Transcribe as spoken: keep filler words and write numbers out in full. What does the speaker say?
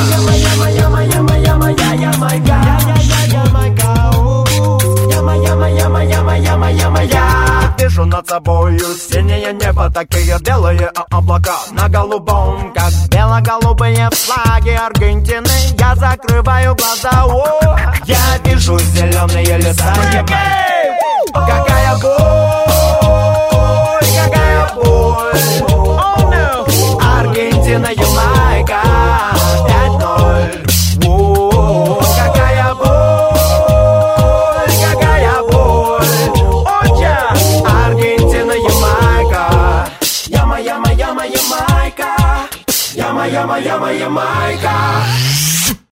Яма, яма, яма, яма, яма, я Ямайка. Яма, яма, яма, яма, яма, яма, я. Вижу над собою синее небо, такие белые облака на голубом, как бело-голубые флаги Аргентины. Я закрываю глаза, о, я вижу зеленые леса. Какая боль, какая боль. Аргентина, Ямайка, пять ноль. О, какая боль, какая боль. Отча, Аргентина, Ямайка. Яма, яма, яма, Ямайка. Яма, яма, яма, Ямайка.